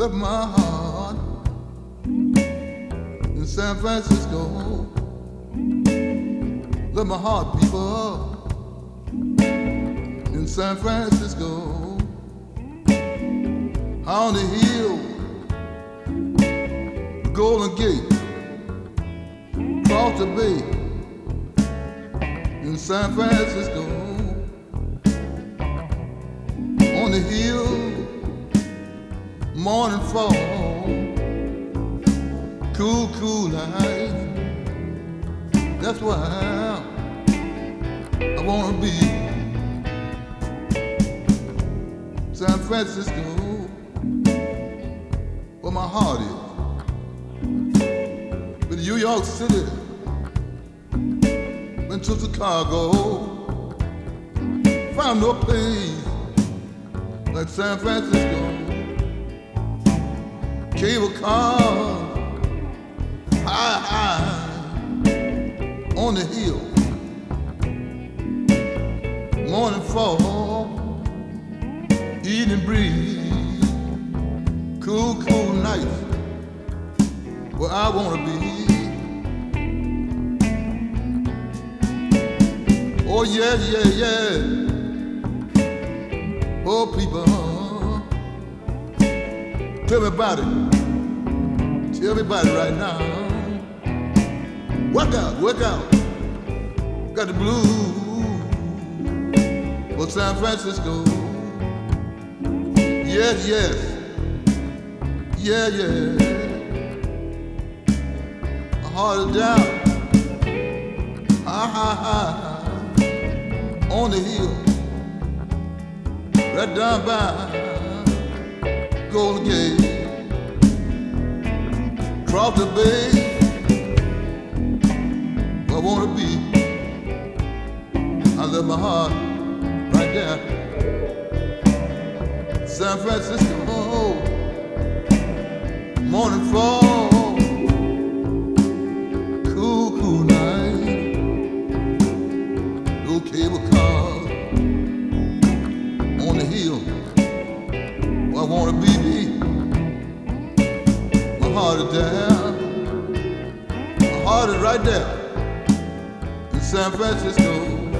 left my heart in San Francisco. Left my heart, people, in San Francisco. On the hill, Golden Gate, across the bay in San Francisco. On the hill, morning fall, cool, cool night. That's why I wanna be San Francisco, where my heart is. But New York City, went to Chicago, found no place like San Francisco. Cable car, high, high, on the hill. Morning fall, evening breeze, cool, cool night, where I wanna be. Oh yeah, yeah, yeah. Oh people, tell me about it. Tell me about it right now. Work out, work out. Got the blues for San Francisco. Yes, yes. Yeah, yeah. My heart is down. Ha, ha, ha. On the hill. Right down by Golden Gate. Across the bay, where I wanna be. I left my heart right there. San Francisco, morning fall, cool, cool night. No cable car on the hill, where I wanna be. My heart is down. My heart is right there in San Francisco.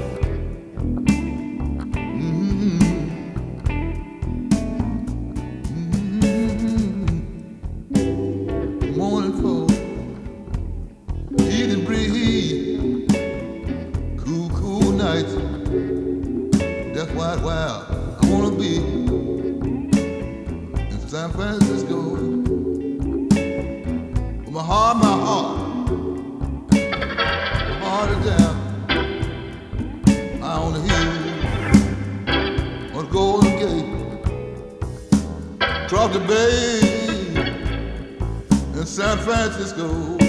Morning fall, evening breeze, cool, cool night. That's why I wanna be in San Francisco. My heart is down. I on the hill, on the Golden Gate, across the bay in San Francisco.